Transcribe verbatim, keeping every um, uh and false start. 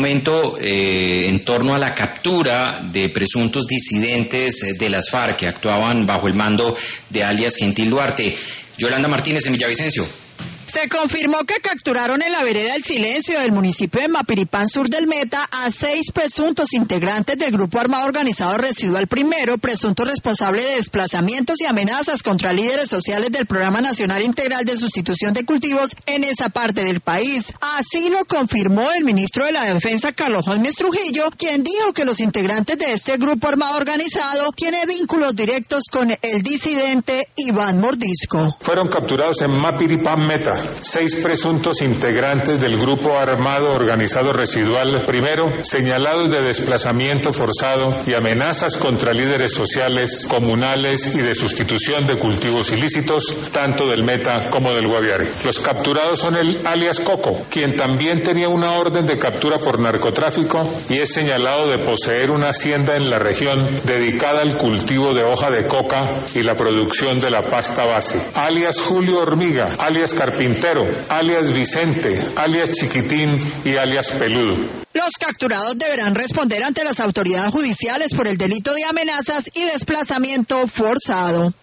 momento eh, en torno a la captura de presuntos disidentes de las FARC que actuaban bajo el mando de alias Gentil Duarte. Yolanda Martínez en Villavicencio. Se confirmó que capturaron en la vereda El Silencio del municipio de Mapiripán, sur del Meta, a seis presuntos integrantes del Grupo Armado Organizado Residual Primero, presunto responsable de desplazamientos y amenazas contra líderes sociales del Programa Nacional Integral de Sustitución de Cultivos en esa parte del país. Así lo confirmó el ministro de la Defensa, Carlos Holmes Trujillo, quien dijo que los integrantes de este Grupo Armado Organizado tienen vínculos directos con el disidente Iván Mordisco. Fueron capturados en Mapiripán Meta seis presuntos integrantes del Grupo Armado Organizado Residual Primero, señalados de desplazamiento forzado y amenazas contra líderes sociales, comunales y de sustitución de cultivos ilícitos, tanto del Meta como del Guaviare. Los capturados son el alias Coco, quien también tenía una orden de captura por narcotráfico y es señalado de poseer una hacienda en la región dedicada al cultivo de hoja de coca y la producción de la pasta base. Alias Julio Hormiga, alias Carpintero, alias Vicente, alias Chiquitín y alias Peludo. Los capturados deberán responder ante las autoridades judiciales por el delito de amenazas y desplazamiento forzado.